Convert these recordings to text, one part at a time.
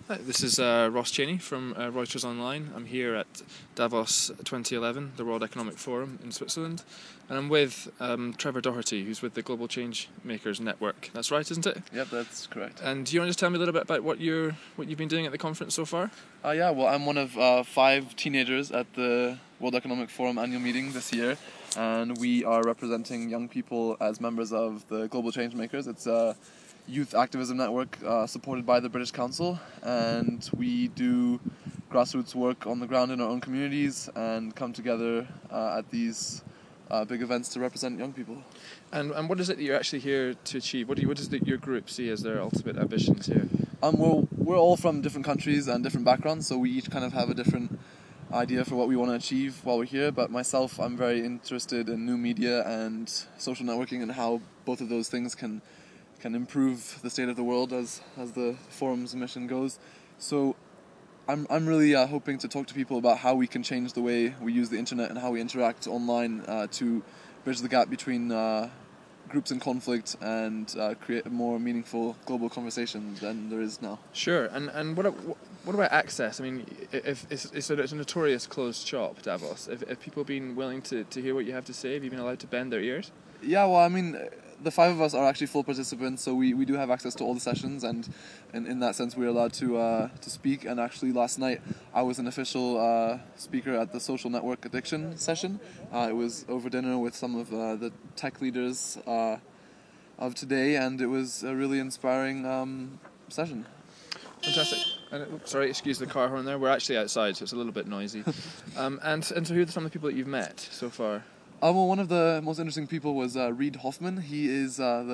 Hi, this is Ross Cheney from Reuters Online. I'm here at Davos 2011, the World Economic Forum in Switzerland, and I'm with Trevor Doherty, who's with the Global Change Makers Network. That's right, isn't it? Yep, that's correct. And do you want to just tell me a little bit about what you've been doing at the conference so far? Well, I'm one of 5 teenagers at the World Economic Forum annual meeting this year, and we are representing young people as members of the Global Change Makers. It's a youth activism network supported by the British Council, and we do grassroots work on the ground in our own communities and come together at these big events to represent young people. And what is it that you're actually here to achieve? What does your group see as their ultimate ambitions here? We're all from different countries and different backgrounds, so we each kind of have a different idea for what we want to achieve while we're here. But myself, I'm very interested in new media and social networking and how both of those things can improve the state of the world as the forum's mission goes. So I'm really hoping to talk to people about how we can change the way we use the internet and how we interact online to bridge the gap between groups in conflict and create a more meaningful global conversation than there is now. Sure, and what about access? I mean, if it's a notorious closed shop, Davos. If people have been willing to hear what you have to say, have you been allowed to bend their ears? Yeah, well, I mean, the 5 of us are actually full participants, so we do have access to all the sessions, and in that sense we're allowed to speak. And actually last night I was an official speaker at the social network addiction session. It was over dinner with some of the tech leaders of today, and it was a really inspiring session. Fantastic. And sorry, excuse the car horn there. We're actually outside, so it's a little bit noisy. And so who are some of the people that you've met so far? Well, one of the most interesting people was Reid Hoffman. He is one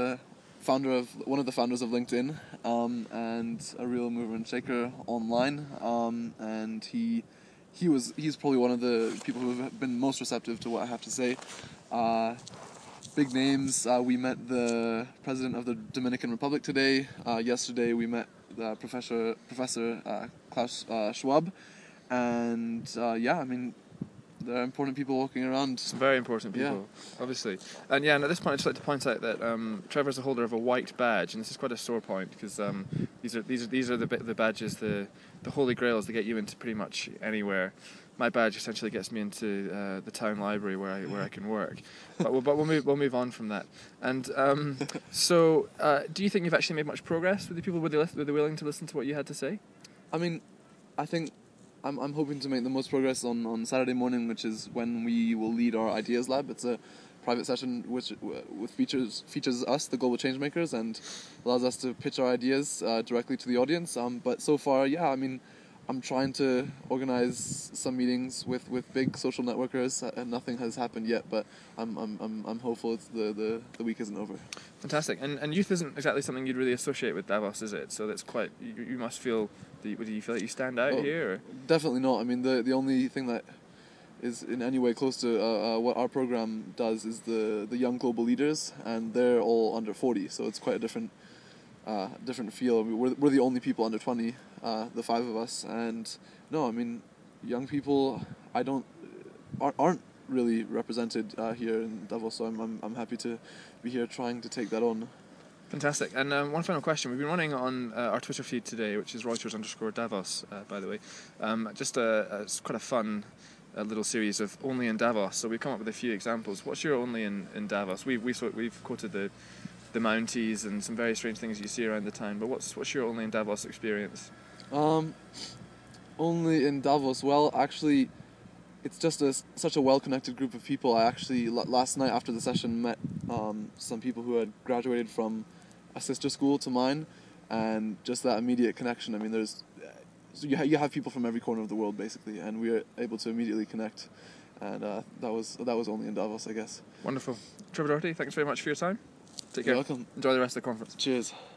of the founders of LinkedIn, and a real mover and shaker online. And he's probably one of the people who have been most receptive to what I have to say. Big names. We met the president of the Dominican Republic today. Yesterday we met Professor Klaus Schwab, and I mean, there are important people walking around. Some very important people, obviously. And at this point, I'd just like to point out that Trevor's the holder of a white badge, and this is quite a sore point because these are the badges, the holy grails that get you into pretty much anywhere. My badge essentially gets me into the town library where I can work. But we'll move on from that. And so, do you think you've actually made much progress with the people? Were they willing to listen to what you had to say? I mean, I think I'm hoping to make the most progress on Saturday morning, which is when we will lead our Ideas Lab. It's a private session which features us, the Global Change Makers, and allows us to pitch our ideas directly to the audience. But so far, I mean, I'm trying to organize some meetings with big social networkers, and nothing has happened yet. But I'm hopeful the week isn't over. Fantastic. And youth isn't exactly something you'd really associate with Davos, is it? So that's quite. You must feel. Do you feel like you stand out here? Or? Definitely not. I mean, the only thing that is in any way close to what our program does is the young global leaders, and they're all under 40, so it's quite a different feel. We're the only people under 20, the 5 of us, and no, I mean, young people aren't really represented here in Davos, so I'm happy to be here trying to take that on. Fantastic. And one final question. We've been running on our Twitter feed today, which is Reuters_Davos, by the way. It's quite a fun little series of Only in Davos. So we've come up with a few examples. What's your Only in Davos? We've quoted the Mounties and some very strange things you see around the town. But what's your Only in Davos experience? Only in Davos. Well, actually, it's just such a well-connected group of people. I actually last night after the session met some people who had graduated from a sister school to mine, and just that immediate connection. I mean, you have people from every corner of the world basically, and we were able to immediately connect, and that was Only in Davos, I guess. Wonderful. Trevor Doherty, thanks very much for your time. Take care. You're welcome. Enjoy the rest of the conference. Cheers.